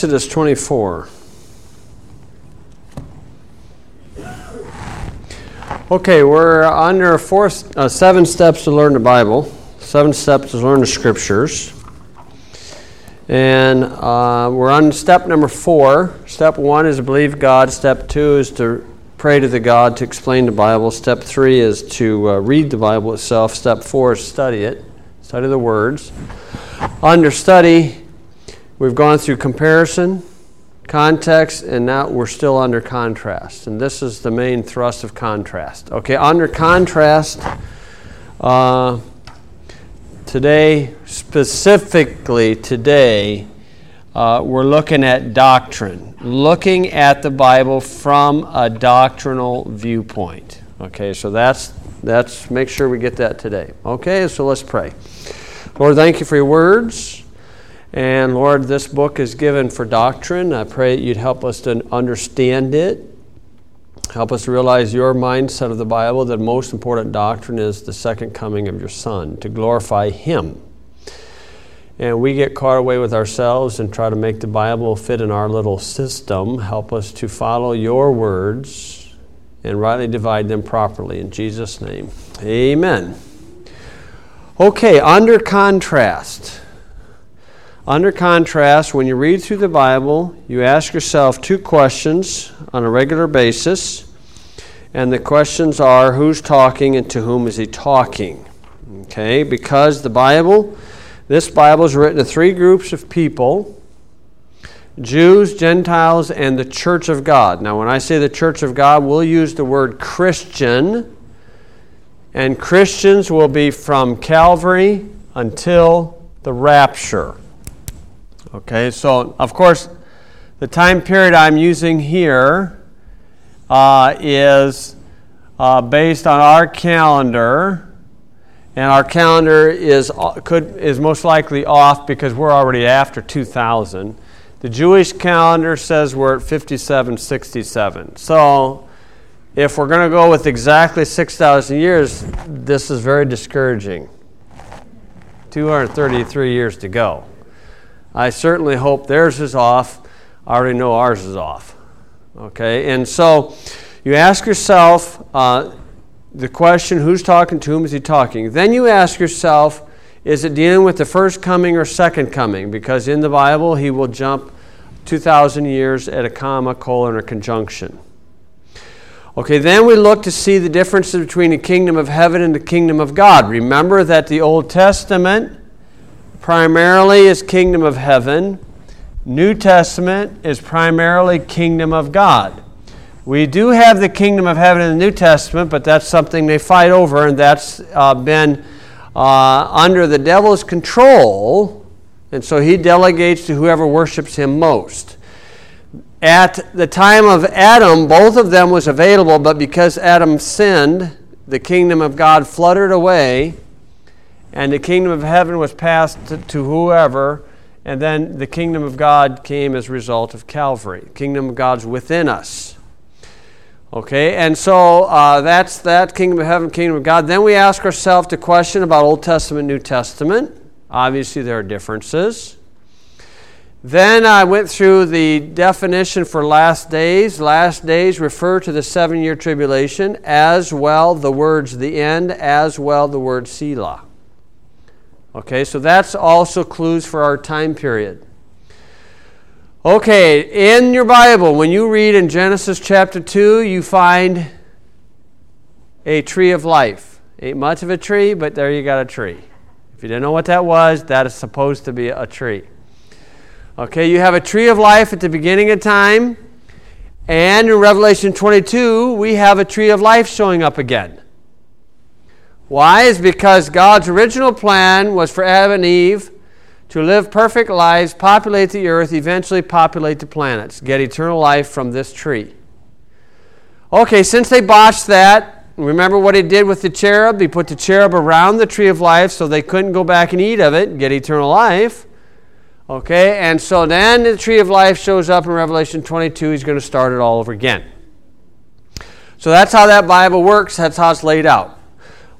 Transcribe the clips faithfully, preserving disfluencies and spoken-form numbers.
Exodus twenty-four. Okay, we're under four, uh, seven steps to learn the Bible, seven steps to learn the Scriptures. And uh, we're on step number four. Step one is to believe God. Step two is to pray to the God to explain the Bible. Step three is to uh, read the Bible itself. Step four is study it, study the words. Under study, we've gone through comparison, context, and now we're still under contrast. And this is the main thrust of contrast. Okay, under contrast, uh, today, specifically today, uh, we're looking at doctrine, looking at the Bible from a doctrinal viewpoint. Okay, so that's, that's make sure we get that today. Okay, so let's pray. Lord, thank you for your words. And Lord, this book is given for doctrine. I pray that you'd help us to understand it. Help us to realize your mindset of the Bible, that most important doctrine is the second coming of your Son, to glorify him. And we get caught away with ourselves and try to make the Bible fit in our little system. Help us to follow your words and rightly divide them properly. In Jesus' name, amen. Okay, under contrast. Under contrast, when you read through the Bible, you ask yourself two questions on a regular basis. And the questions are, who's talking and to whom is he talking? Okay, because the Bible, this Bible is written to three groups of people: Jews, Gentiles, and the Church of God. Now, when I say the Church of God, we'll use the word Christian. And Christians will be from Calvary until the rapture. Okay, so of course, the time period I'm using here uh, is uh, based on our calendar, and our calendar is could is most likely off because we're already after two thousand. The Jewish calendar says we're at fifty-seven sixty-seven. So if we're going to go with exactly six thousand years, this is very discouraging. two hundred thirty-three years to go. I certainly hope theirs is off. I already know ours is off. Okay, and so you ask yourself uh, the question, who's talking to whom is he talking? Then you ask yourself, is it dealing with the first coming or second coming? Because in the Bible, he will jump two thousand years at a comma, colon, or conjunction. Okay, then we look to see the differences between the kingdom of heaven and the kingdom of God. Remember that the Old Testament primarily is kingdom of heaven. New Testament is primarily kingdom of God. We do have the kingdom of heaven in the New Testament, but that's something they fight over, and that's uh, been uh, under the devil's control, and so he delegates to whoever worships him most. At the time of Adam, both of them was available, but because Adam sinned, the kingdom of God fluttered away, and the kingdom of heaven was passed to, to whoever, and then the kingdom of God came as a result of Calvary. The kingdom of God's within us. Okay, and so uh, that's that, kingdom of heaven, kingdom of God. Then we ask ourselves the question about Old Testament, New Testament. Obviously there are differences. Then I went through the definition for last days. Last days refer to the seven-year tribulation, as well the words the end, as well the word Selah. Okay, so that's also clues for our time period. Okay, in your Bible, when you read in Genesis chapter two, you find a tree of life. Ain't much of a tree, but there you got a tree. If you didn't know what that was, that is supposed to be a tree. Okay, you have a tree of life at the beginning of time, and in Revelation twenty-two, we have a tree of life showing up again. Why? Is because God's original plan was for Adam and Eve to live perfect lives, populate the earth, eventually populate the planets, get eternal life from this tree. Okay, since they botched that, remember what he did with the cherub? He put the cherub around the tree of life so they couldn't go back and eat of it and get eternal life. Okay, and so then the tree of life shows up in Revelation twenty-two. He's going to start it all over again. So that's how that Bible works. That's how it's laid out.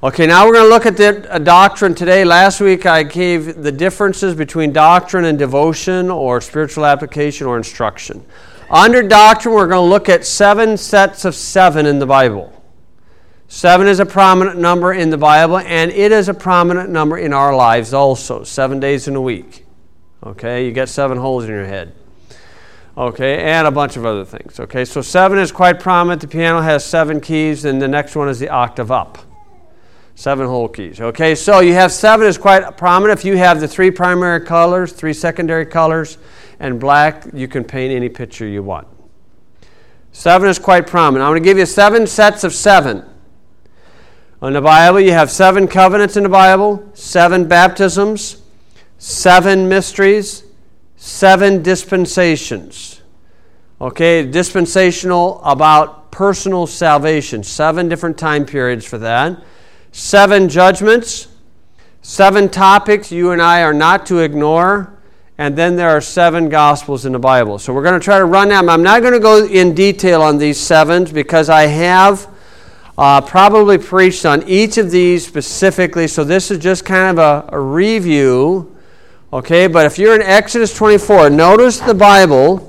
Okay, now we're going to look at the uh, doctrine today. Last week I gave the differences between doctrine and devotion, or spiritual application, or instruction. Under doctrine, we're going to look at seven sets of seven in the Bible. Seven is a prominent number in the Bible, and it is a prominent number in our lives also. Seven days in a week. Okay, you get seven holes in your head. Okay, and a bunch of other things. Okay, so seven is quite prominent. The piano has seven keys, and the next one is the octave up. Seven whole keys. Okay, so you have seven is quite prominent. If you have the three primary colors, three secondary colors, and black, you can paint any picture you want. Seven is quite prominent. I'm going to give you seven sets of seven. In the Bible, you have seven covenants in the Bible, seven baptisms, seven mysteries, seven dispensations. Okay, dispensational about personal salvation. Seven different time periods for that. Seven judgments, seven topics you and I are not to ignore, and then there are seven gospels in the Bible. So we're going to try to run them. I'm not going to go in detail on these sevens because I have uh, probably preached on each of these specifically, so this is just kind of a, a review. Okay, but if you're in Exodus twenty-four, notice the Bible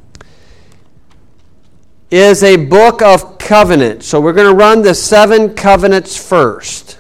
is a book of covenant. So we're going to run the seven covenants first.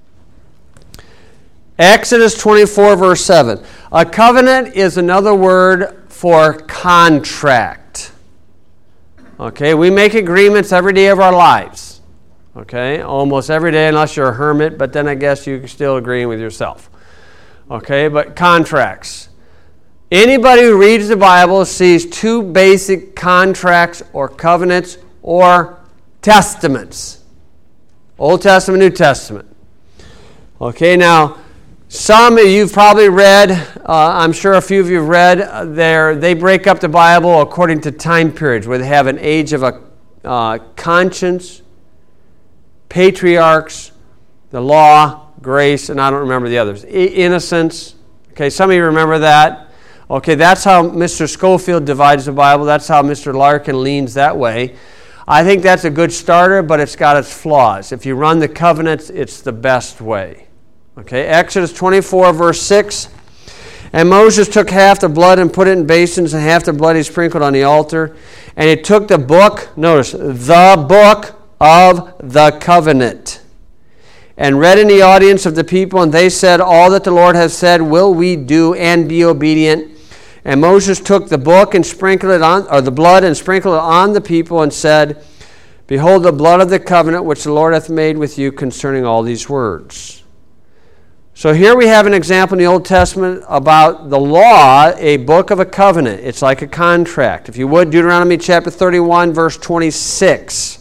Exodus twenty-four, verse seven. A covenant is another word for contract. Okay, we make agreements every day of our lives. Okay, almost every day unless you're a hermit, but then I guess you can still agree with yourself. Okay, but contracts. Anybody who reads the Bible sees two basic contracts or covenants or testaments. Old Testament, New Testament. Okay, now, some of you've probably read, uh, I'm sure a few of you have read, uh, there, they break up the Bible according to time periods, where they have an age of a uh, conscience, patriarchs, the law, grace, and I don't remember the others. Innocence. Okay, some of you remember that. Okay, that's how Mister Schofield divides the Bible. That's how Mister Larkin leans that way. I think that's a good starter, but it's got its flaws. If you run the covenants, it's the best way. Okay, Exodus twenty-four, verse six. And Moses took half the blood and put it in basins, and half the blood he sprinkled on the altar. And he took the book, notice, the book of the covenant, and read in the audience of the people, and they said, all that the Lord has said will we do, and be obedient. And Moses took the book and sprinkled it on, or the blood and sprinkled it on the people, and said, behold the blood of the covenant which the Lord hath made with you concerning all these words. So here we have an example in the Old Testament about the law, a book of a covenant. It's like a contract. If you would, Deuteronomy chapter thirty-one, verse twenty-six.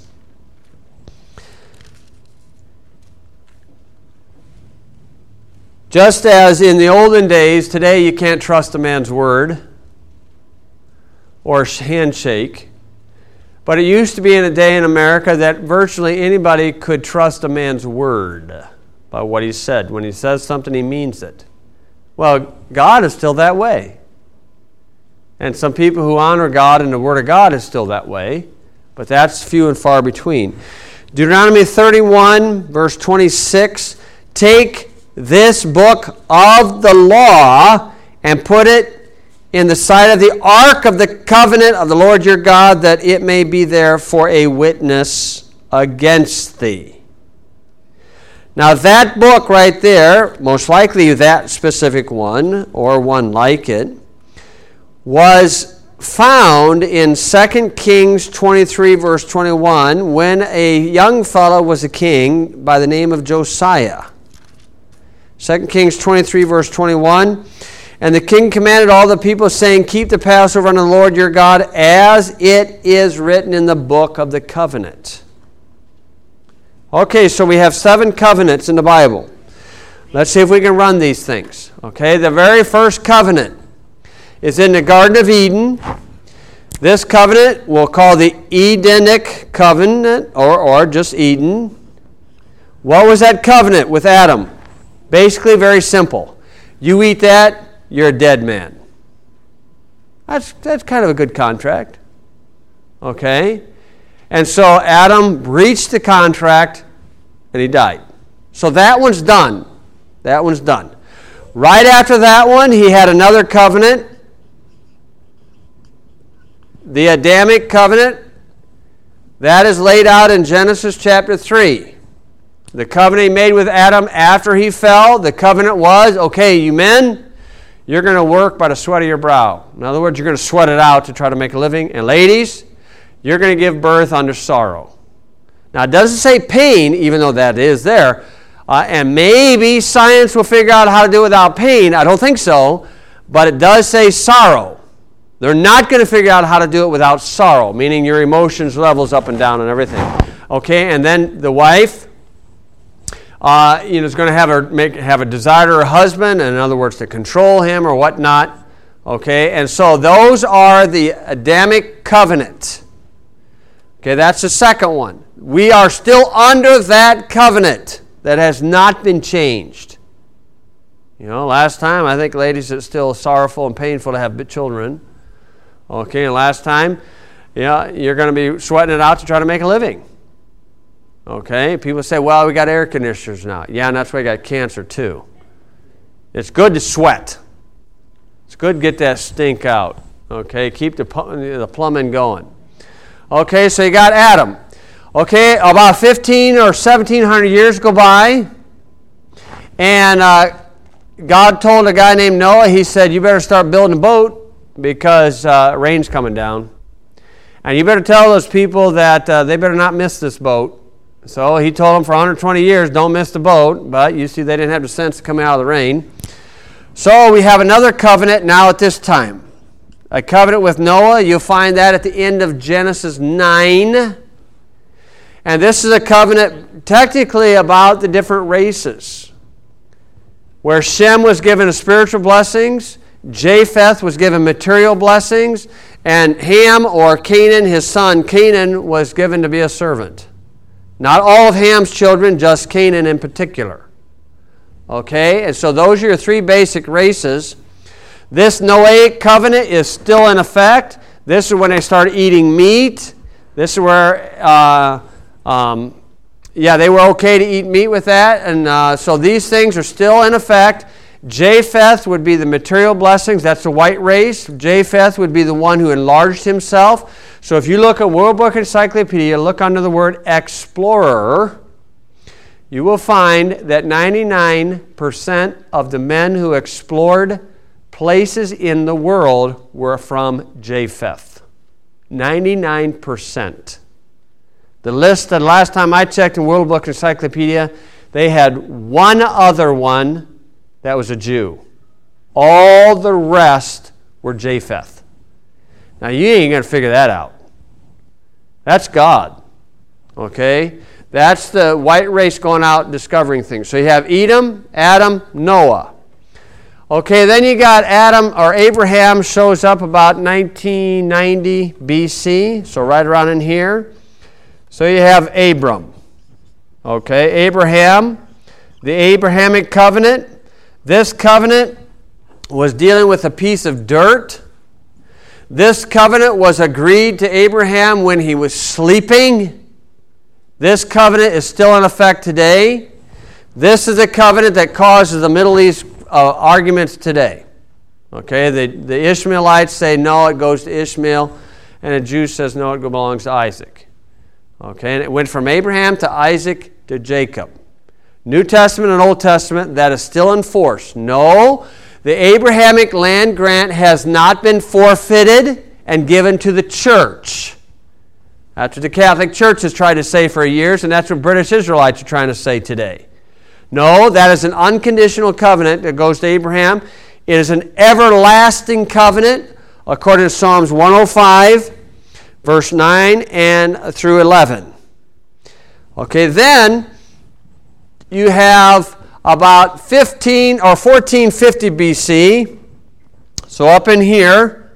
Just as in the olden days, today you can't trust a man's word or handshake. But it used to be in a day in America that virtually anybody could trust a man's word by what he said. When he says something, he means it. Well, God is still that way. And some people who honor God and the Word of God is still that way. But that's few and far between. Deuteronomy thirty-one, verse twenty-six. Take this book of the law and put it in the sight of the ark of the covenant of the Lord your God, that it may be there for a witness against thee. Now that book right there, most likely that specific one or one like it, was found in Second Kings twenty-three, verse twenty-one, when a young fellow was a king by the name of Josiah. Second Kings twenty-three, verse twenty-one. And the king commanded all the people, saying, keep the Passover unto the Lord your God, as it is written in the book of the covenant. Okay, so we have seven covenants in the Bible. Let's see if we can run these things. Okay, the very first covenant is in the Garden of Eden. This covenant we'll call the Edenic covenant, or, or just Eden. What was that covenant with Adam? Basically very simple. You eat that, you're a dead man. That's, that's kind of a good contract. Okay? And so Adam breached the contract and he died. So that one's done. That one's done. Right after that one, he had another covenant. The Adamic covenant. That is laid out in Genesis chapter three. The covenant he made with Adam after he fell, the covenant was, okay, you men, you're going to work by the sweat of your brow. In other words, you're going to sweat it out to try to make a living. And ladies, you're going to give birth under sorrow. Now, it doesn't say pain, even though that is there. Uh, and maybe science will figure out how to do it without pain. I don't think so. But it does say sorrow. They're not going to figure out how to do it without sorrow, meaning your emotions levels up and down and everything. Okay, and then the wife, uh, you know, is going to have, her make, have a desire to her husband, and in other words, to control him or whatnot. Okay, and so those are the Adamic covenant. Okay, that's the second one. We are still under that covenant that has not been changed. You know, last time, I think, ladies, it's still sorrowful and painful to have children. Okay, and last time, yeah, you're going to be sweating it out to try to make a living. Okay, people say, well, we got air conditioners now. Yeah, and that's why you got cancer too. It's good to sweat. It's good to get that stink out. Okay, keep the, the plumbing going. Okay, so you got Adam. Okay, about fifteen or seventeen hundred years go by, and uh, God told a guy named Noah, he said, you better start building a boat because uh, rain's coming down. And you better tell those people that uh, they better not miss this boat. So he told them for one hundred twenty years, don't miss the boat. But you see, they didn't have the sense to come out of the rain. So we have another covenant now at this time. A covenant with Noah. You'll find that at the end of Genesis nine. And this is a covenant technically about the different races. Where Shem was given spiritual blessings, Japheth was given material blessings, and Ham, or Canaan, his son Canaan, was given to be a servant. Not all of Ham's children, just Canaan in particular. Okay, and so those are your three basic races. This Noahic covenant is still in effect. This is when they start eating meat. This is where, uh, um, yeah, they were okay to eat meat with that. And uh, so these things are still in effect. Japheth would be the material blessings. That's the white race. Japheth would be the one who enlarged himself. So if you look at World Book Encyclopedia, look under the word explorer, you will find that ninety-nine percent of the men who explored places in the world were from Japheth. ninety-nine percent. The list that last time I checked in World Book Encyclopedia, they had one other one that was a Jew. All the rest were Japheth. Now, you ain't going to figure that out. That's God. Okay? That's the white race going out discovering things. So you have Edom, Adam, Noah. Okay, then you got Adam, or Abraham shows up about nineteen ninety B C, so right around in here. So you have Abram. Okay, Abraham, the Abrahamic covenant. This covenant was dealing with a piece of dirt. This covenant was agreed to Abraham when he was sleeping. This covenant is still in effect today. This is a covenant that causes the Middle East uh, arguments today. Okay, the, the Ishmaelites say no, it goes to Ishmael, and the Jew says no, it belongs to Isaac. Okay, and it went from Abraham to Isaac to Jacob. New Testament and Old Testament, that is still in force. No, the Abrahamic land grant has not been forfeited and given to the church. That's what the Catholic Church has tried to say for years, and that's what British Israelites are trying to say today. No, that is an unconditional covenant that goes to Abraham. It is an everlasting covenant, according to Psalms one oh five, verse nine and through eleven. Okay, then you have about fifteen or fourteen fifty B C. So up in here,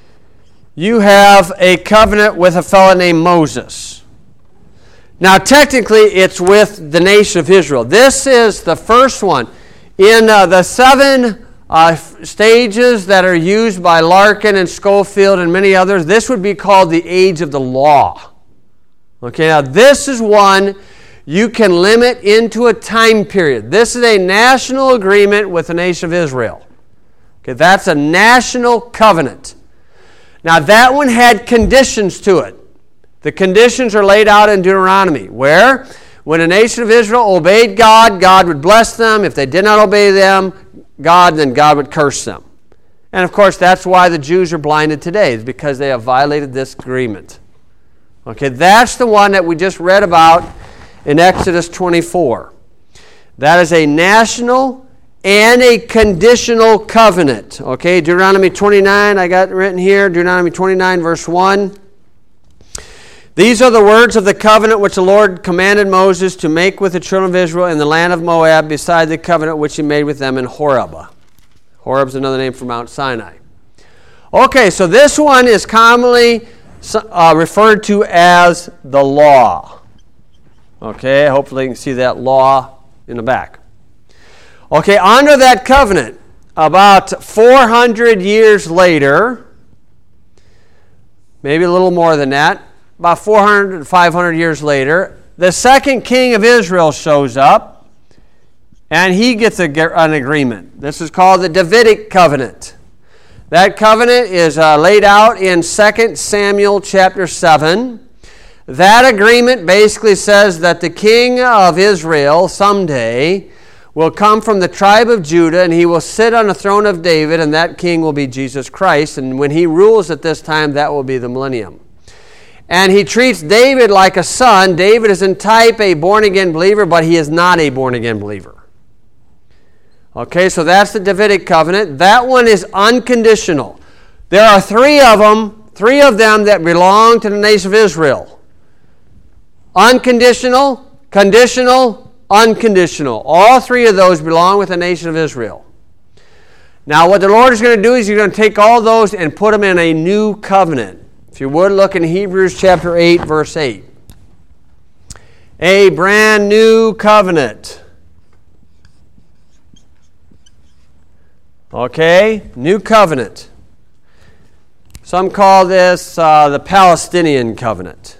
you have a covenant with a fellow named Moses. Now, technically, it's with the nation of Israel. This is the first one. In uh, the seven uh, stages that are used by Larkin and Schofield and many others, this would be called the age of the law. Okay, now this is one you can limit into a time period. This is a national agreement with the nation of Israel. Okay, that's a national covenant. Now that one had conditions to it. The conditions are laid out in Deuteronomy, where when the nation of Israel obeyed God, God would bless them. If they did not obey them, God, then God would curse them. And of course, that's why the Jews are blinded today, is because they have violated this agreement. Okay, that's the one that we just read about in Exodus twenty-four. That is a national and a conditional covenant. Okay, Deuteronomy twenty-nine, I got written here, Deuteronomy twenty-nine, verse one. These are the words of the covenant which the Lord commanded Moses to make with the children of Israel in the land of Moab, beside the covenant which he made with them in Horeb. Horeb is another name for Mount Sinai. Okay, so this one is commonly uh, referred to as the law. Okay, hopefully you can see that law in the back. Okay, under that covenant, about four hundred years later, maybe a little more than that, about four hundred, five hundred years later, the second king of Israel shows up, and he gets a, an agreement. This is called the Davidic covenant. That covenant is uh, laid out in Second Samuel chapter seven. That agreement basically says that the king of Israel someday will come from the tribe of Judah, and he will sit on the throne of David, and that king will be Jesus Christ. And when he rules at this time, that will be the millennium. And he treats David like a son. David is in type a born-again believer, but he is not a born-again believer. Okay, so that's the Davidic covenant. That one is unconditional. There are three of them, three of them that belong to the nation of Israel. Unconditional, conditional, unconditional. All three of those belong with the nation of Israel. Now what the Lord is going to do is he's going to take all those and put them in a new covenant. If you would, look in Hebrews chapter eight, verse eight. A brand new covenant. Okay, new covenant. Some call this uh, the Palestinian covenant.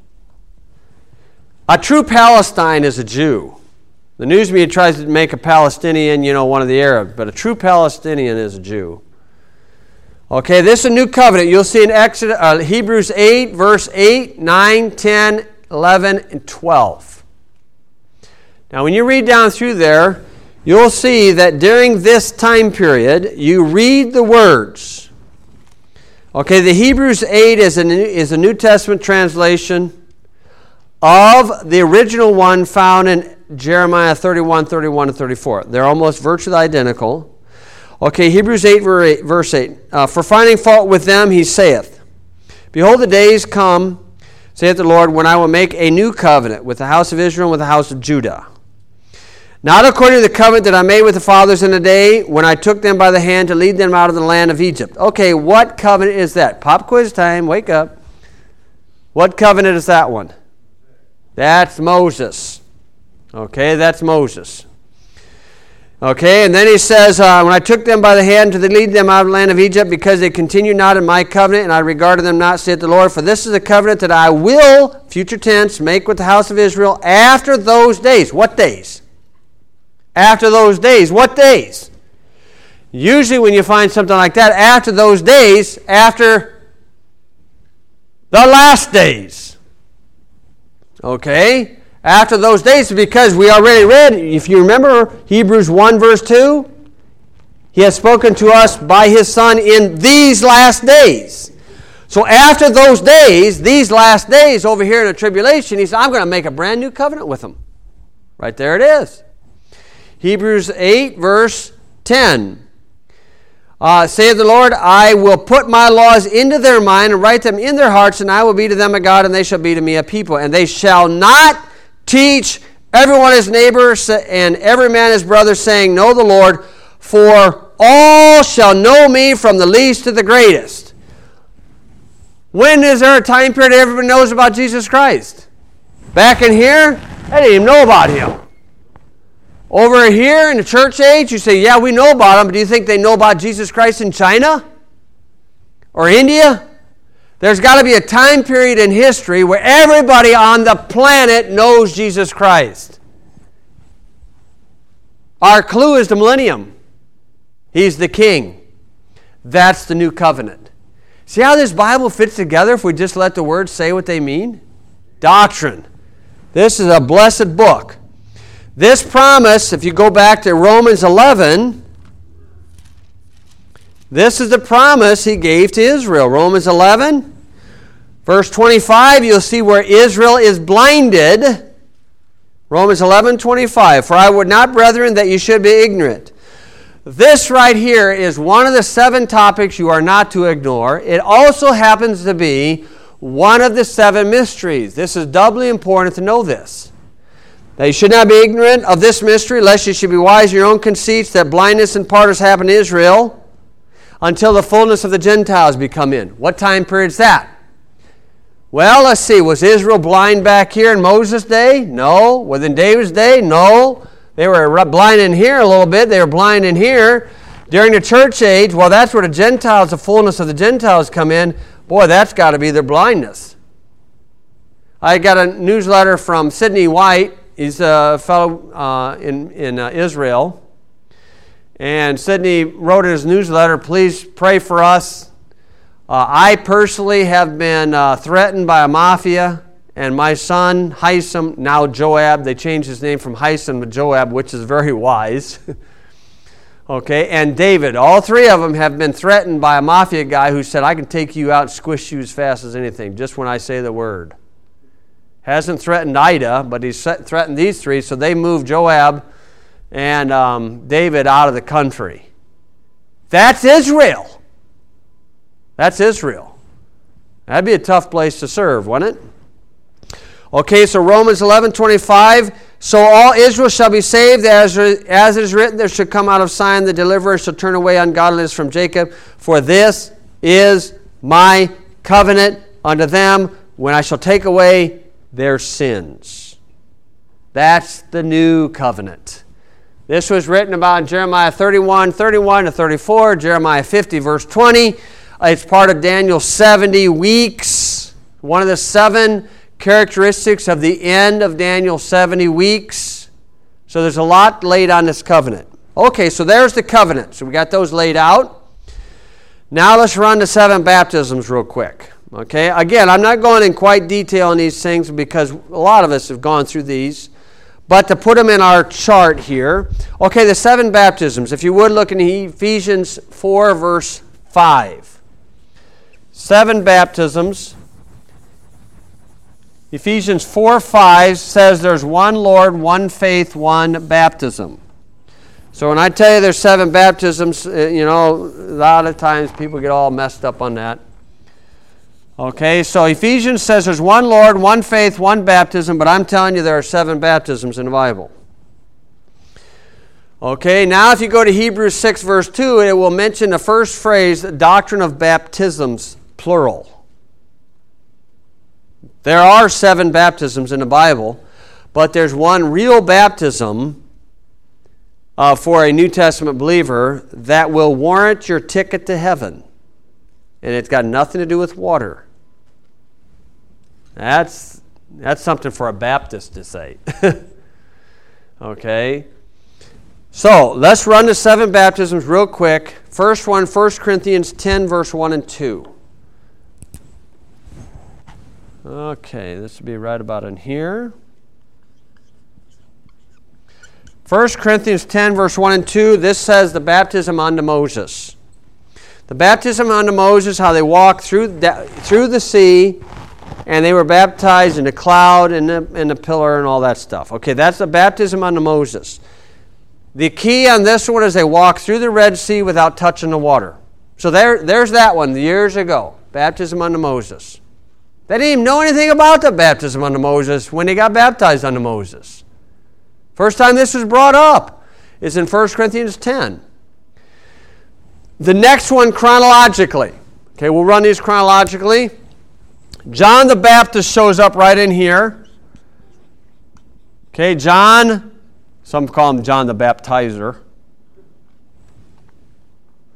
A true Palestine is a Jew. The news media tries to make a Palestinian, you know, one of the Arabs, but a true Palestinian is a Jew. Okay, this is a new covenant. You'll see in Exodus, uh, Hebrews eight, verse eight, nine, ten, eleven, and twelve. Now, when you read down through there, you'll see that during this time period, you read the words. Okay, the Hebrews eight is a New, is a New Testament translation of the original one found in Jeremiah thirty-one, thirty-one, and thirty-four. They're almost virtually identical. Okay, Hebrews eight, verse eight. Uh, For finding fault with them, he saith, Behold, the days come, saith the Lord, when I will make a new covenant with the house of Israel and with the house of Judah. Not according to the covenant that I made with the fathers in the day when I took them by the hand to lead them out of the land of Egypt. Okay, what covenant is that? Pop quiz time, wake up. What covenant is that one? That's Moses. Okay, that's Moses. Okay, and then he says, uh, when I took them by the hand to lead them out of the land of Egypt, because they continued not in my covenant, and I regarded them not, saith the Lord, for this is a covenant that I will, future tense, make with the house of Israel after those days. What days? After those days. What days? Usually when you find something like that, after those days, after the last days. Okay? After those days, because we already read, if you remember Hebrews one, verse two, he has spoken to us by his Son in these last days. So after those days, these last days over here in the tribulation, he said, I'm going to make a brand new covenant with them. Right there it is. Hebrews eight, verse ten. Uh, saith the Lord, I will put my laws into their mind and write them in their hearts, and I will be to them a God, and they shall be to me a people. And they shall not teach everyone his neighbor and every man his brother, saying, Know the Lord, for all shall know me from the least to the greatest. When is there a time period everybody knows about Jesus Christ? Back in here, they didn't even know about him. Over here in the church age, you say, yeah, we know about him, but do you think they know about Jesus Christ in China? Or India? There's got to be a time period in history where everybody on the planet knows Jesus Christ. Our clue is the millennium. He's the king. That's the new covenant. See how this Bible fits together if we just let the words say what they mean? Doctrine. This is a blessed book. This promise, if you go back to Romans eleven, this is the promise he gave to Israel. Romans eleven, verse twenty-five, you'll see where Israel is blinded. Romans eleven, twenty-five, for I would not, brethren, that you should be ignorant. This right here is one of the seven topics you are not to ignore. It also happens to be one of the seven mysteries. This is doubly important to know this. That you should not be ignorant of this mystery, lest you should be wise in your own conceits, that blindness in part has happened to Israel, until the fullness of the Gentiles be come in. What time period is that? Well, let's see. Was Israel blind back here in Moses' day? No. Within David's day? No. They were blind in here a little bit. They were blind in here. During the church age, well, that's where the Gentiles, the fullness of the Gentiles come in. Boy, that's got to be their blindness. I got a newsletter from Sidney White. He's a fellow uh, in, in uh, Israel. And Sidney wrote in his newsletter, please pray for us. Uh, I personally have been uh, threatened by a mafia, and my son, Hisam, now Joab, they changed his name from Hisam to Joab, which is very wise. Okay, and David, all three of them have been threatened by a mafia guy who said, I can take you out and squish you as fast as anything, just when I say the word. Hasn't threatened Ida, but he's threatened these three, so they moved Joab and um, David out of the country. That's Israel. That's Israel. That'd be a tough place to serve, wouldn't it? Okay, so Romans eleven twenty-five, so all Israel shall be saved, as, as it is written, there should come out of Zion the deliverer, shall turn away ungodliness from Jacob, for this is my covenant unto them, when I shall take away their sins. That's the new covenant. This was written about in Jeremiah thirty-one, thirty-one to thirty-four, Jeremiah fifty, verse twenty. It's part of Daniel's seventy weeks, one of the seven characteristics of the end of Daniel's seventy weeks. So there's a lot laid on this covenant. Okay, so there's the covenant. So we got those laid out. Now let's run the seven baptisms real quick. Okay, again, I'm not going in quite detail on these things because a lot of us have gone through these. But to put them in our chart here. Okay, the seven baptisms. If you would look in Ephesians four, verse five. Seven baptisms. Ephesians four five says there's one Lord, one faith, one baptism. So when I tell you there's seven baptisms, you know, a lot of times people get all messed up on that. Okay, so Ephesians says there's one Lord, one faith, one baptism, but I'm telling you there are seven baptisms in the Bible. Okay, now if you go to Hebrews six, verse two, it will mention the first phrase, doctrine of baptisms, plural. There are seven baptisms in the Bible, but there's one real baptism uh, for a New Testament believer that will warrant your ticket to heaven. And it's got nothing to do with water. That's, that's something for a Baptist to say. Okay? So, let's run the seven baptisms real quick. First one, First Corinthians ten, verse one and two. Okay, this will be right about in here. First Corinthians ten, verse one and two, this says the baptism unto Moses. The baptism unto Moses, how they walked through, through the sea, and they were baptized in the cloud and the, and the pillar and all that stuff. Okay, that's the baptism unto Moses. The key on this one is they walked through the Red Sea without touching the water. So there, there's that one years ago, baptism unto Moses. They didn't even know anything about the baptism unto Moses when they got baptized unto Moses. First time this was brought up is in First Corinthians ten. The next one chronologically. Okay, we'll run these chronologically. John the Baptist shows up right in here. Okay, John, some call him John the Baptizer.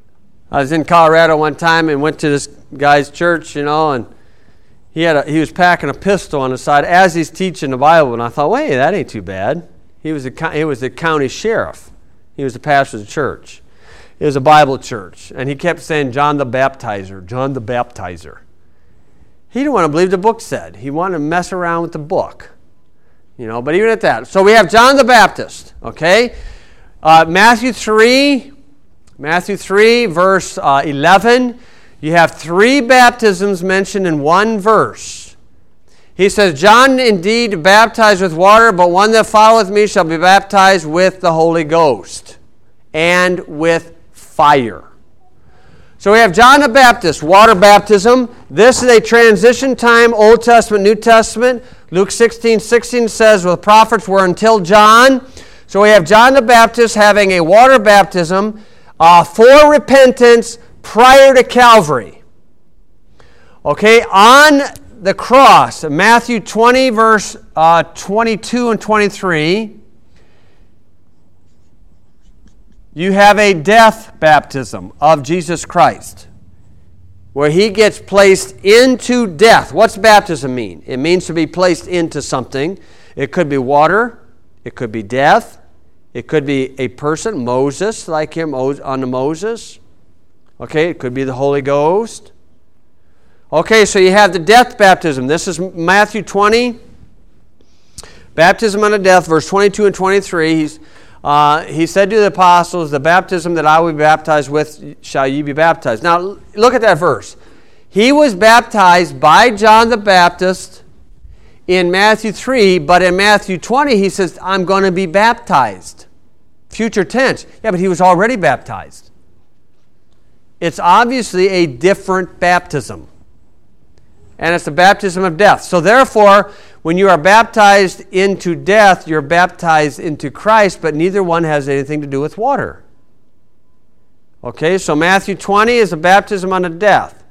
I was in Colorado one time and went to this guy's church, you know, and he had a, he was packing a pistol on the side as he's teaching the Bible, and I thought, wait, that ain't too bad. He was a, he was the county sheriff. He was the pastor of the church. It was a Bible church, and he kept saying John the Baptizer, John the Baptizer. He didn't want to believe the book said. He wanted to mess around with the book, you know. But even at that, so we have John the Baptist, okay? Uh, Matthew three, Matthew three, verse uh, eleven. You have three baptisms mentioned in one verse. He says, John indeed baptized with water, but one that followeth me shall be baptized with the Holy Ghost and with fire. So we have John the Baptist, water baptism. This is a transition time, Old Testament, New Testament. Luke sixteen sixteen says, well, the prophets were until John. So we have John the Baptist having a water baptism uh, for repentance prior to Calvary. Okay, on the cross, Matthew twenty, verse uh, twenty-two and twenty-three, you have a death baptism of Jesus Christ, where he gets placed into death. What's baptism mean? It means to be placed into something. It could be water. It could be death. It could be a person, Moses, like him on the Moses. Okay, it could be the Holy Ghost. Okay, so you have the death baptism. This is Matthew twenty. Baptism unto death, verse twenty-two and twenty-three. He's Uh, he said to the apostles, the baptism that I will be baptized with shall ye be baptized. Now, look at that verse. He was baptized by John the Baptist in Matthew three, but in Matthew twenty, he says, I'm going to be baptized. Future tense. Yeah, but he was already baptized. It's obviously a different baptism. And it's the baptism of death. So therefore, when you are baptized into death, you're baptized into Christ, but neither one has anything to do with water. Okay, so Matthew twenty is a baptism unto death.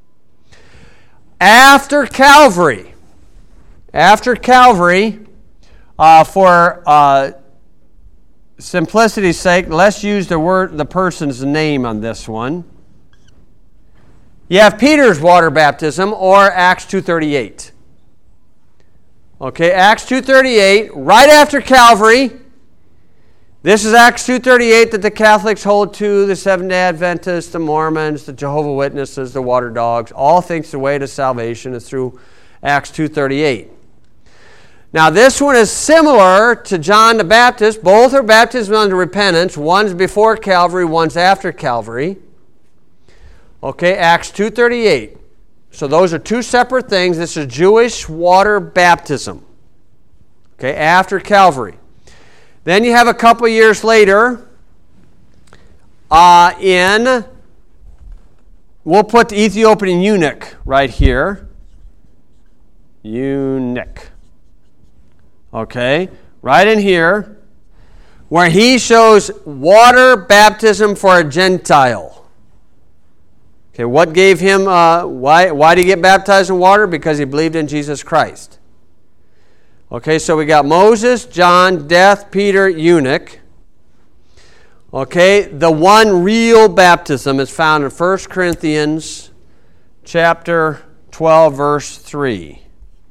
After Calvary, after Calvary, uh, for uh, simplicity's sake, let's use the word, the person's name on this one. You have Peter's water baptism, or Acts two thirty-eight. Okay, Acts two thirty-eight, right after Calvary. This is Acts two thirty-eight that the Catholics hold to, the Seventh-day Adventists, the Mormons, the Jehovah's Witnesses, the Water Dogs, all think the way to salvation is through Acts two thirty-eight. Now this one is similar to John the Baptist. Both are baptisms unto repentance. One's before Calvary, one's after Calvary. Okay, Acts two thirty-eight. So those are two separate things. This is Jewish water baptism. Okay, after Calvary. Then you have a couple years later uh, in, we'll put the Ethiopian eunuch right here. Eunuch. Okay, right in here, where he shows water baptism for a Gentile. Okay, what gave him, uh, why, why did he get baptized in water? Because he believed in Jesus Christ. Okay, so we got Moses, John, death, Peter, eunuch. Okay, the one real baptism is found in First Corinthians chapter twelve, verse three.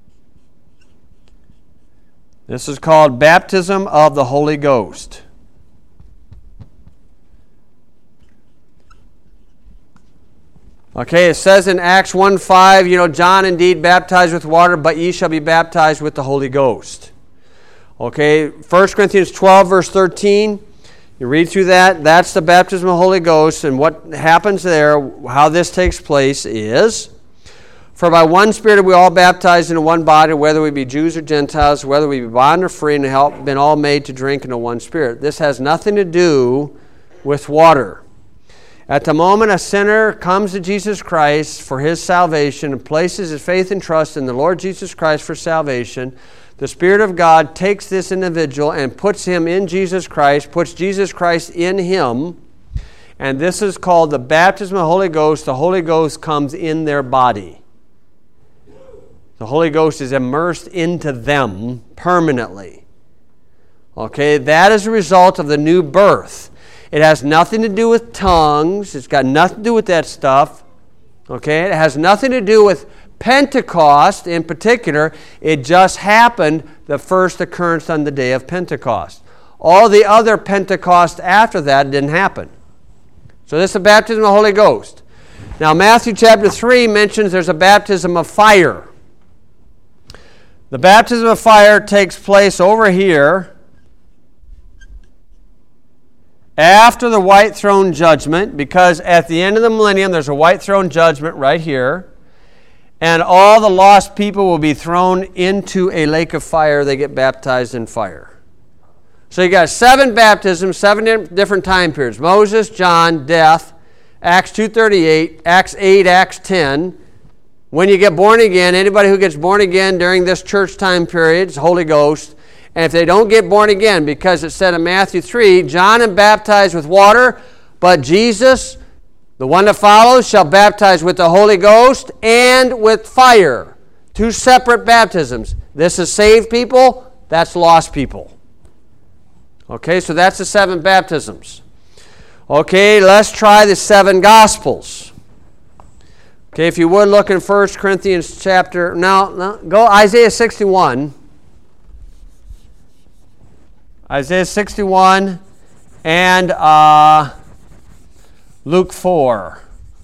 This is called baptism of the Holy Ghost. Okay, it says in Acts one five, you know, John indeed baptized with water, but ye shall be baptized with the Holy Ghost. Okay, First Corinthians twelve, verse thirteen, you read through that, that's the baptism of the Holy Ghost, and what happens there, how this takes place is, for by one Spirit are we all baptized into one body, whether we be Jews or Gentiles, whether we be bond or free, and have been all made to drink into one Spirit. This has nothing to do with water. At the moment a sinner comes to Jesus Christ for his salvation and places his faith and trust in the Lord Jesus Christ for salvation, the Spirit of God takes this individual and puts him in Jesus Christ, puts Jesus Christ in him, and this is called the baptism of the Holy Ghost. The Holy Ghost comes in their body. The Holy Ghost is immersed into them permanently. Okay, that is a result of the new birth. It has nothing to do with tongues. It's got nothing to do with that stuff. Okay? It has nothing to do with Pentecost in particular. It just happened, the first occurrence on the day of Pentecost. All the other Pentecost after that didn't happen. So this is the baptism of the Holy Ghost. Now Matthew chapter three mentions there's a baptism of fire. The baptism of fire takes place over here after the white throne judgment, because at the end of the millennium there's a white throne judgment right here, and all the lost people will be thrown into a lake of fire. They get baptized in fire. So you got seven baptisms, seven different time periods. Moses, John, death, Acts two thirty-eight, Acts eight, Acts ten. When you get born again, anybody who gets born again during this church time period is Holy Ghost. And if they don't get born again, because it said in Matthew three, John is baptized with water, but Jesus, the one that follows, shall baptize with the Holy Ghost and with fire. Two separate baptisms. This is saved people, that's lost people. Okay, so that's the seven baptisms. Okay, let's try the seven Gospels. Okay, if you would look in First Corinthians chapter, now, now go Isaiah sixty-one. Isaiah sixty-one and uh, Luke four.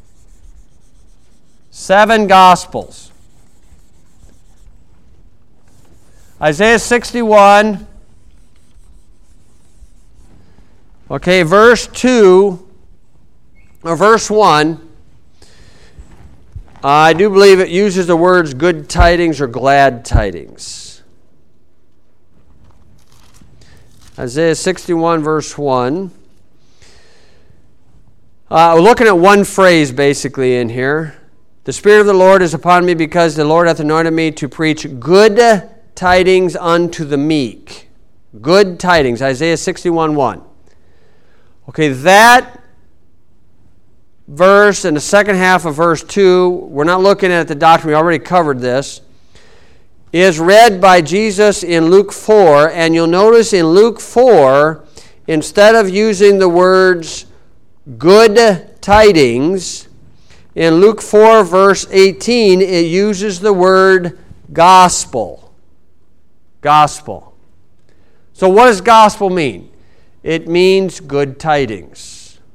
Seven Gospels. Isaiah sixty-one. Okay, verse two, or verse one. I do believe it uses the words good tidings or glad tidings. Isaiah sixty-one, verse one. Uh, we're looking at one phrase basically in here. The Spirit of the Lord is upon me, because the Lord hath anointed me to preach good tidings unto the meek. Good tidings, Isaiah sixty-one, one. Okay, that verse and the second half of verse two, we're not looking at the doctrine, we already covered this, is read by Jesus in Luke four, and you'll notice in Luke four, instead of using the words good tidings, in Luke four verse eighteen, it uses the word gospel. Gospel. So what does gospel mean? It means good tidings.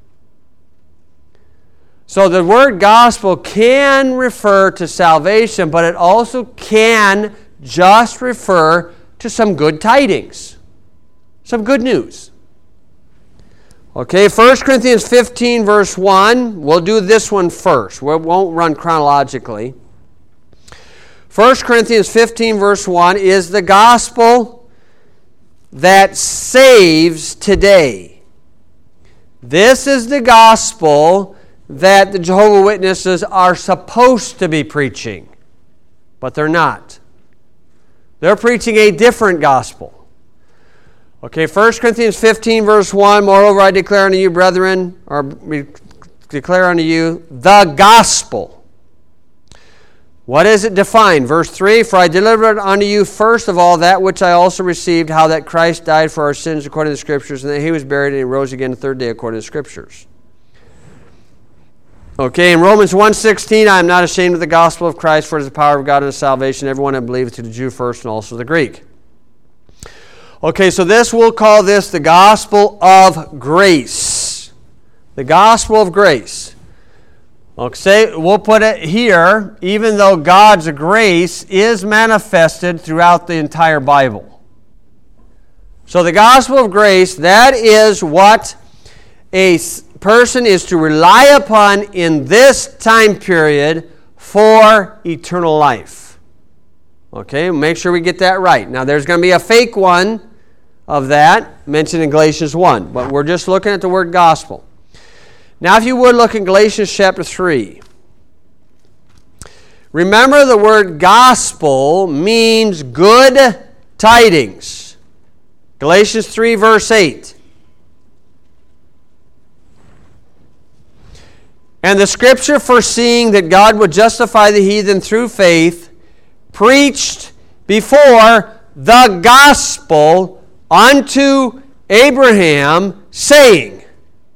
So the word gospel can refer to salvation, but it also can just refer to some good tidings, some good news. Okay, First Corinthians fifteen, verse one. We'll do this one first. We won't run chronologically. First Corinthians fifteen, verse one is the gospel that saves today. This is the gospel that the Jehovah's Witnesses are supposed to be preaching, but they're not. They're preaching a different gospel. Okay, First Corinthians fifteen, verse one, moreover I declare unto you, brethren, or declare unto you the gospel. What is it defined? Verse three, for I delivered unto you first of all that which I also received, how that Christ died for our sins according to the Scriptures, and that he was buried and he rose again the third day according to the Scriptures. Okay, in Romans one sixteen, I am not ashamed of the gospel of Christ, for it is the power of God unto salvation, everyone that believeth, to the Jew first and also the Greek. Okay, so this, we'll call this the gospel of grace. The gospel of grace. Okay, we'll put it here, even though God's grace is manifested throughout the entire Bible. So the gospel of grace, that is what a person is to rely upon in this time period for eternal life. Okay, make sure we get that right. Now there's going to be a fake one of that mentioned in Galatians one, but we're just looking at the word gospel. Now if you would look in Galatians chapter three. Remember, the word gospel means good tidings. Galatians three verse eight. And the Scripture, foreseeing that God would justify the heathen through faith, preached before the gospel unto Abraham, saying.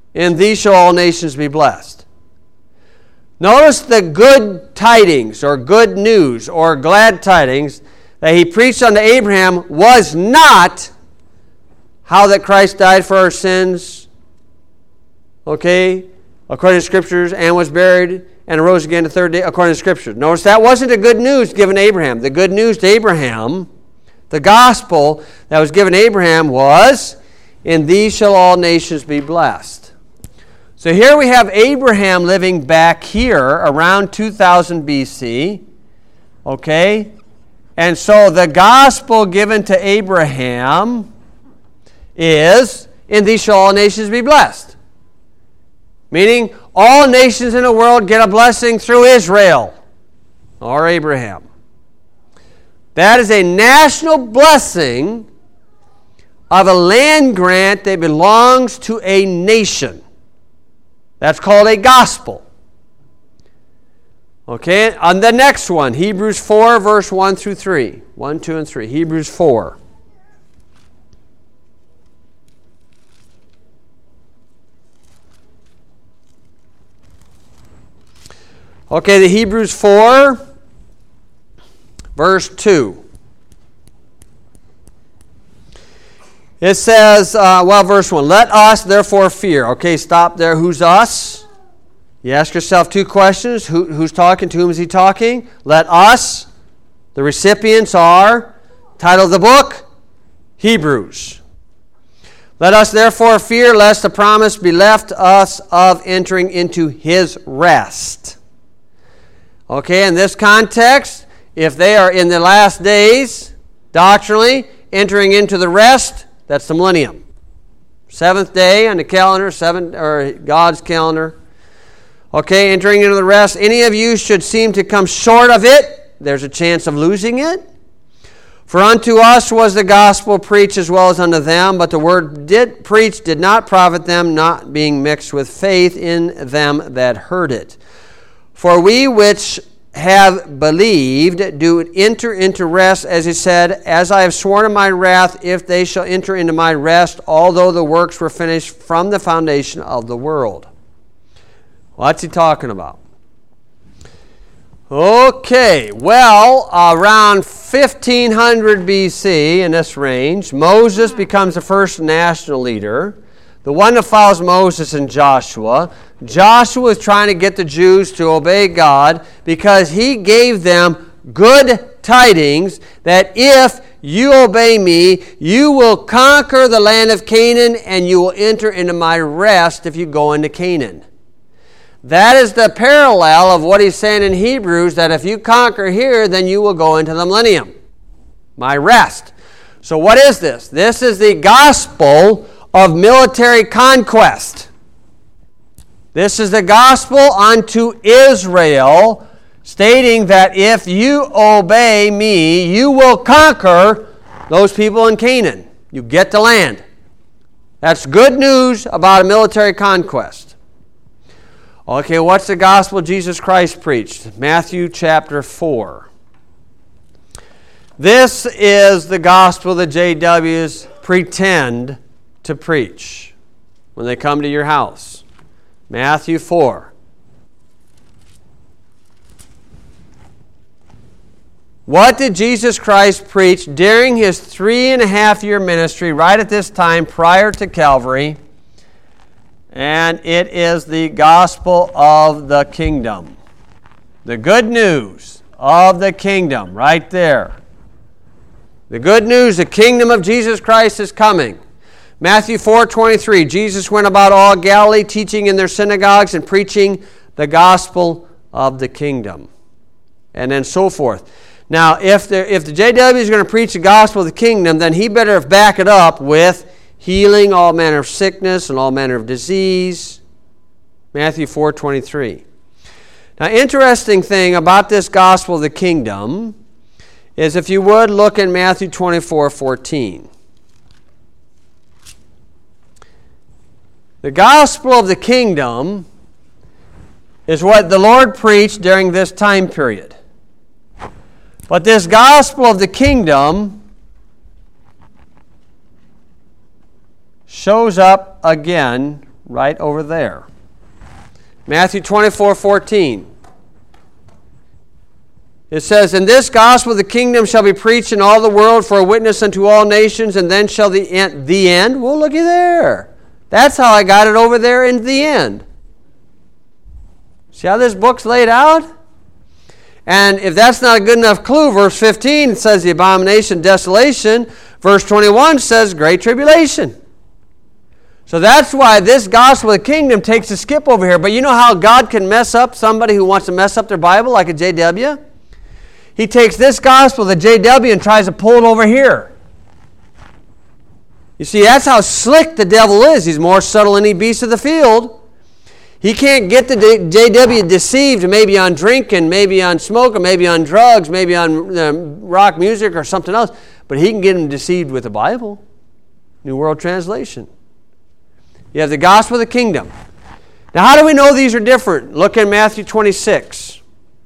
In thee shall all nations be blessed. Notice the good tidings or good news or glad tidings that he preached unto Abraham was not how that Christ died for our sins, okay, according to Scriptures, and was buried and arose again the third day, according to Scriptures. Notice that wasn't the good news given to Abraham. The good news to Abraham, the gospel that was given to Abraham was, in thee shall all nations be blessed. So here we have Abraham living back here around two thousand B C, okay? And so the gospel given to Abraham is, in thee shall all nations be blessed. Meaning, all nations in the world get a blessing through Israel or Abraham. That is a national blessing of a land grant that belongs to a nation. That's called a gospel. Okay, on the next one, Hebrews four, verse one through three. one, two, and three. Hebrews four. Okay, the Hebrews four, verse two. It says, uh, well, verse one, let us therefore fear. Okay, stop there. Who's us? You ask yourself two questions. Who, who's talking? To whom is he talking? Let us. The recipients are, title of the book, Hebrews. Let us therefore fear lest the promise be left us of entering into his rest. Okay, in this context, if they are in the last days, doctrinally, entering into the rest, that's the millennium. Seventh day on the calendar, seven, or God's calendar. Okay, entering into the rest. Any of you should seem to come short of it, there's a chance of losing it. For unto us was the gospel preached as well as unto them, but the word did preach did not profit them, not being mixed with faith in them that heard it. For we which have believed do enter into rest, as he said, as I have sworn in my wrath, if they shall enter into my rest, although the works were finished from the foundation of the world. What's he talking about? Okay, well, around fifteen hundred B C, in this range, Moses becomes the first national leader. The one that follows Moses and Joshua. Joshua is trying to get the Jews to obey God because he gave them good tidings that if you obey me, you will conquer the land of Canaan and you will enter into my rest if you go into Canaan. That is the parallel of what he's saying in Hebrews, that if you conquer here, then you will go into the millennium, my rest. So what is this? This is the gospel of military conquest. This is the gospel unto Israel, stating that if you obey me, you will conquer those people in Canaan. You get the land. That's good news about a military conquest. Okay, what's the gospel Jesus Christ preached? Matthew chapter four. This is the gospel that J Ws pretend to preach when they come to your house. Matthew four. What did Jesus Christ preach during his three and a half year ministry right at this time prior to Calvary? And it is the gospel of the kingdom. The good news of the kingdom, right there. The good news, the kingdom of Jesus Christ is coming. Matthew four twenty-three, Jesus went about all Galilee, teaching in their synagogues and preaching the gospel of the kingdom. And then so forth. Now, if the, if the J W is going to preach the gospel of the kingdom, then he better back it up with healing all manner of sickness and all manner of disease. Matthew four twenty-three. Now, interesting thing about this gospel of the kingdom is, if you would, look in Matthew twenty-four fourteen. The gospel of the kingdom is what the Lord preached during this time period. But this gospel of the kingdom shows up again right over there. Matthew twenty-four fourteen. It says, "And this gospel of the kingdom shall be preached in all the world for a witness unto all nations, and then shall the end." The end? Well, looky there. That's how I got it over there in the end. See how this book's laid out? And if that's not a good enough clue, verse fifteen says the abomination, desolation. Verse twenty-one says great tribulation. So that's why this gospel of the kingdom takes a skip over here. But you know how God can mess up somebody who wants to mess up their Bible like a J W? He takes this gospel, the J W, and tries to pull it over here. You see, that's how slick the devil is. He's more subtle than any beast of the field. He can't get the J W deceived maybe on drinking, maybe on smoking, maybe on drugs, maybe on uh, rock music or something else. But he can get him deceived with the Bible. New World Translation. You have the gospel of the kingdom. Now, how do we know these are different? Look in Matthew twenty-six.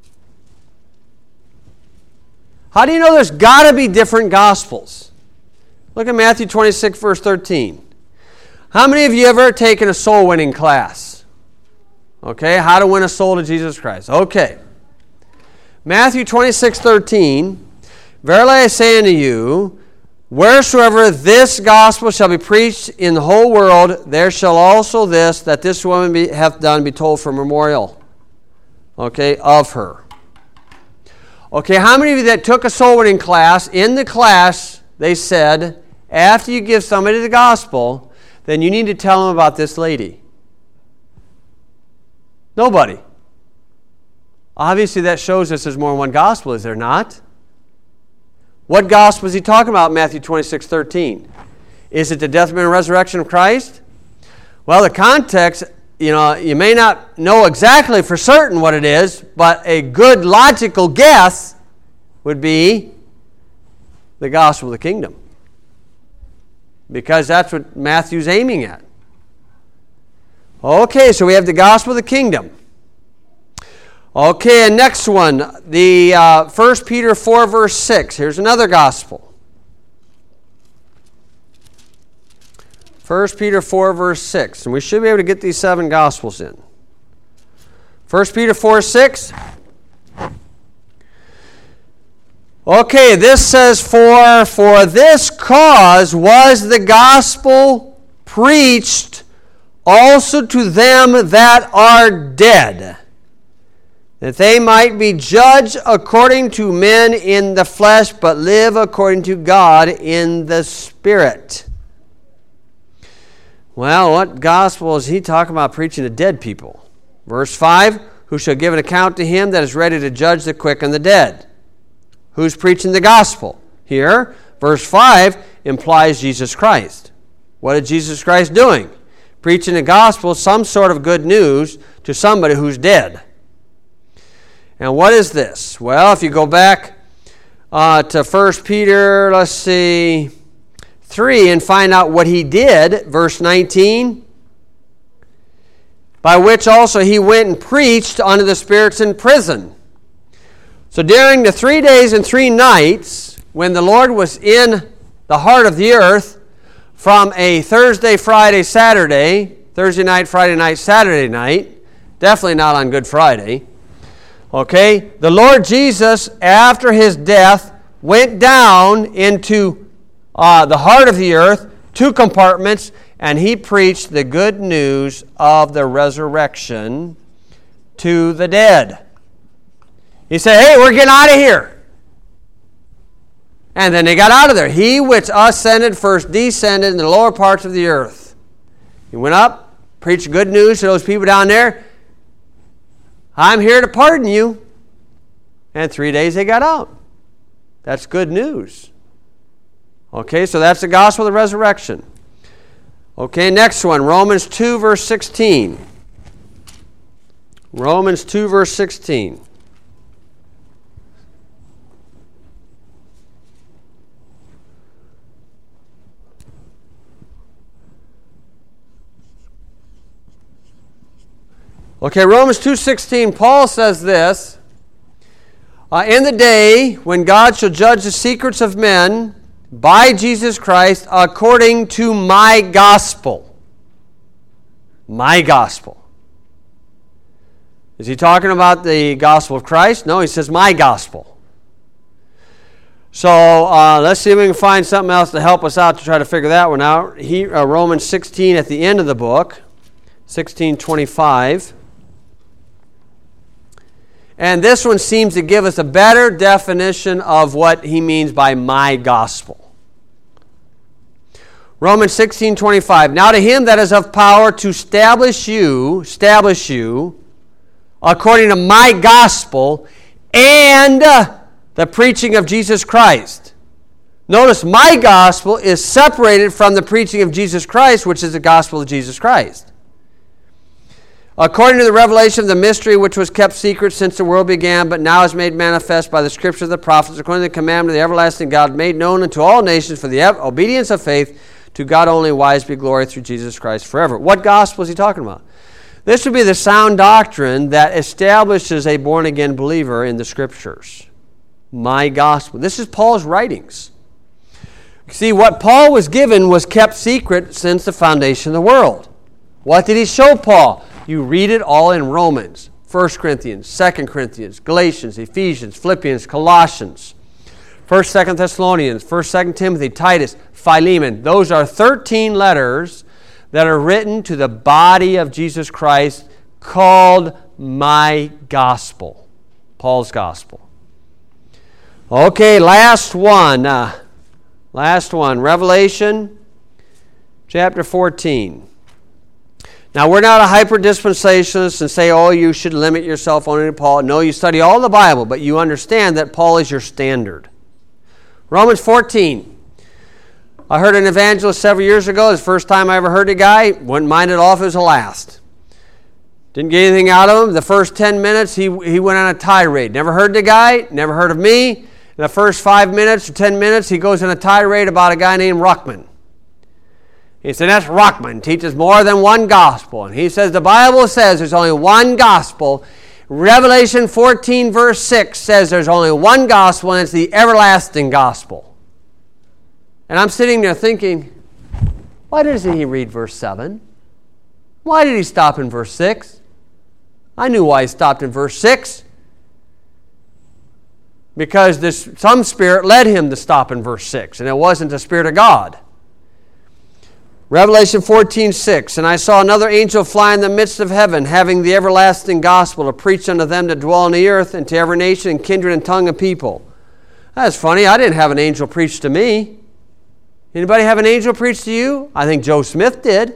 How do you know there's got to be different gospels? Look at Matthew twenty-six, verse thirteen. How many of you ever taken a soul winning class? Okay, how to win a soul to Jesus Christ. Okay. Matthew twenty-six, thirteen. "Verily I say unto you, wheresoever this gospel shall be preached in the whole world, there shall also this, that this woman be, hath done, be told for memorial." Okay, of her. Okay, how many of you that took a soul winning class, in the class, they said, after you give somebody the gospel, then you need to tell them about this lady? Nobody. Obviously, that shows us there's more than one gospel, is there not? What gospel is he talking about in Matthew twenty-six, thirteen? Is it the death, burial, and resurrection of Christ? Well, the context, you know, you may not know exactly for certain what it is, but a good logical guess would be the gospel of the kingdom. Because that's what Matthew's aiming at. Okay, so we have the gospel of the kingdom. Okay, and next one, the uh, First Peter four, verse six. Here's another gospel. First Peter four, verse six. And we should be able to get these seven gospels in. First Peter four, six. Okay, this says, For, for this cause was the gospel preached also to them that are dead, that they might be judged according to men in the flesh, but live according to God in the Spirit. Well, what gospel is he talking about preaching to dead people? Verse five, who shall give an account to him that is ready to judge the quick and the dead. Who's preaching the gospel? Here, verse five implies Jesus Christ. What is Jesus Christ doing? Preaching the gospel, some sort of good news to somebody who's dead. And what is this? Well, if you go back uh, to First Peter, let's see, three, and find out what he did, verse nineteen, by which also he went and preached unto the spirits in prison. So during the three days and three nights, when the Lord was in the heart of the earth, from a Thursday, Friday, Saturday, Thursday night, Friday night, Saturday night, definitely not on Good Friday, okay, the Lord Jesus, after his death, went down into uh, the heart of the earth, two compartments, and he preached the good news of the resurrection to the dead. He said, hey, we're getting out of here. And then they got out of there. He which ascended first descended in the lower parts of the earth. He went up, preached good news to those people down there. I'm here to pardon you. And three days they got out. That's good news. Okay, so that's the gospel of the resurrection. Okay, next one, Romans two, verse sixteen. Romans two, verse sixteen. Okay, Romans two sixteen, Paul says this, uh, in the day when God shall judge the secrets of men by Jesus Christ according to my gospel. My gospel. Is he talking about the gospel of Christ? No, he says my gospel. So uh, let's see if we can find something else to help us out to try to figure that one out. He, uh, Romans sixteen at the end of the book, sixteen twenty-five. And this one seems to give us a better definition of what he means by my gospel. Romans sixteen twenty-five. Now to him that is of power to establish you, establish you, according to my gospel and uh, the preaching of Jesus Christ. Notice my gospel is separated from the preaching of Jesus Christ, which is the gospel of Jesus Christ. According to the revelation of the mystery which was kept secret since the world began, but now is made manifest by the scriptures of the prophets, according to the commandment of the everlasting God, made known unto all nations for the obedience of faith, to God only wise be glory through Jesus Christ forever. What gospel is he talking about? This would be the sound doctrine that establishes a born-again believer in the Scriptures. My gospel. This is Paul's writings. See, what Paul was given was kept secret since the foundation of the world. What did he show Paul? You read it all in Romans, First Corinthians, Second Corinthians, Galatians, Ephesians, Philippians, Colossians, First, Second Thessalonians, First, Second Timothy, Titus, Philemon. Those are thirteen letters that are written to the body of Jesus Christ called my gospel, Paul's gospel. Okay, last one. Uh, last one, Revelation chapter fourteen. Now, we're not a hyper-dispensationalist and say, oh, you should limit yourself only to Paul. No, you study all the Bible, but you understand that Paul is your standard. Romans fourteen. I heard an evangelist several years ago. It's the first time I ever heard a guy. Wouldn't mind it all if it was the last. Didn't get anything out of him. The first ten minutes, he, he went on a tirade. Never heard the guy. Never heard of me. In the first five minutes or ten minutes, he goes on a tirade about a guy named Ruckman. He said, that's Ruckman. Teaches more than one gospel. And he says, the Bible says there's only one gospel. Revelation fourteen verse six says there's only one gospel, and it's the everlasting gospel. And I'm sitting there thinking, why doesn't he read verse seven? Why did he stop in verse six? I knew why he stopped in verse six. Because this some spirit led him to stop in verse six, and it wasn't the Spirit of God. Revelation fourteen six, and I saw another angel fly in the midst of heaven, having the everlasting gospel to preach unto them that dwell on the earth, and to every nation and kindred and tongue of people. That's funny. I didn't have an angel preach to me. Anybody have an angel preach to you? I think Joe Smith did.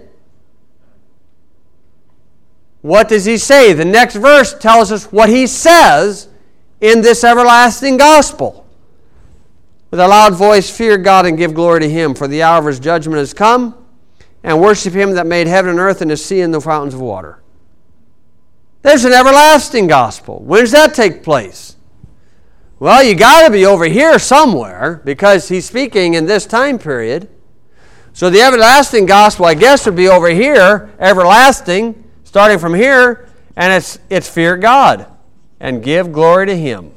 What does he say? The next verse tells us what he says in this everlasting gospel. With a loud voice, fear God and give glory to him, for the hour of his judgment has come, and worship him that made heaven and earth and the sea and the fountains of water. There's an everlasting gospel. When does that take place? Well, you got to be over here somewhere, because he's speaking in this time period. So the everlasting gospel, I guess, would be over here, everlasting, starting from here, and it's it's fear God and give glory to him.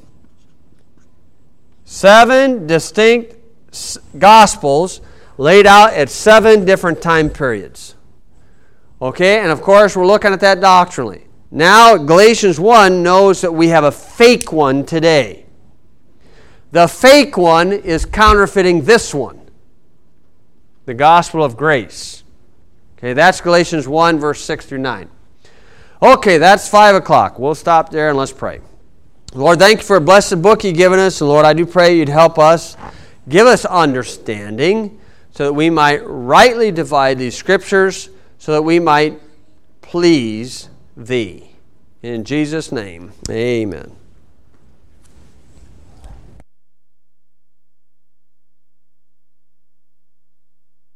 Seven distinct gospels laid out at seven different time periods. Okay, and of course we're looking at that doctrinally. Now Galatians one knows that we have a fake one today. The fake one is counterfeiting this one, the gospel of grace. Okay, that's Galatians one, verse six through nine. Okay, that's five o'clock. We'll stop there and let's pray. Lord, thank you for a blessed book you've given us. And Lord, I do pray you'd help us, give us understanding, so that we might rightly divide these scriptures, so that we might please thee. In Jesus' name, amen.